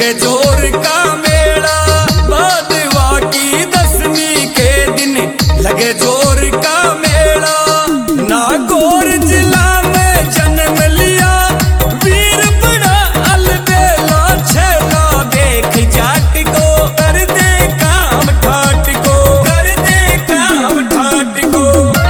लगे जोर का मेला। भादवा की दसवीं के दिन लगे जोर का मेला। नागौर जिला में जन्म लिया वीर बड़ा अलबेला। छेला देख जाट को कर दे काम ठाट को, कर दे काम ठाट को।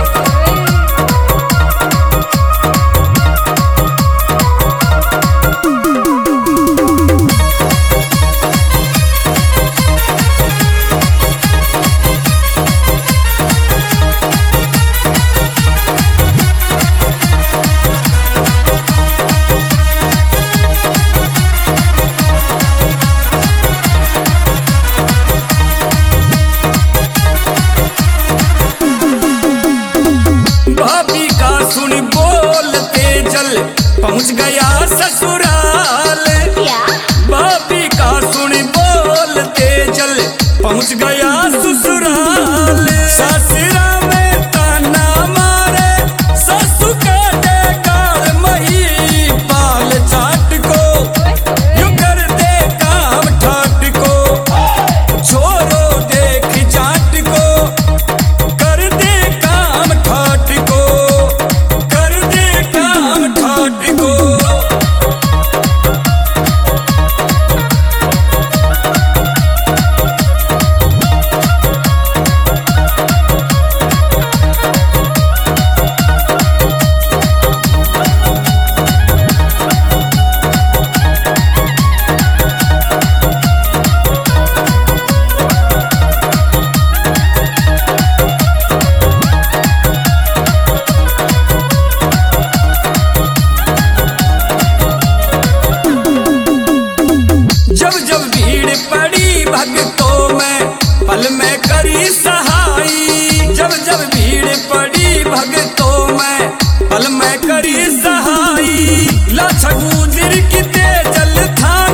भाभी का सुन बोलते जल पहुंच गया ससुराल। भाभी का सुन बोलते जल पहुंच गया ससुराल। ससुरा में ताना मारे ससु का दे गाल मही। बाल चाट को यू कर दे काम ठाट को। छोरो देख जाट को कर दे काम ठाट को, कर दे काम ठाट को। जब जब भीड़ पड़ी भक्तों में पल में करी सहाई। जब जब भीड़ पड़ी भक्तों में पल में करी सहाई। लाछा गुजर की तेजल था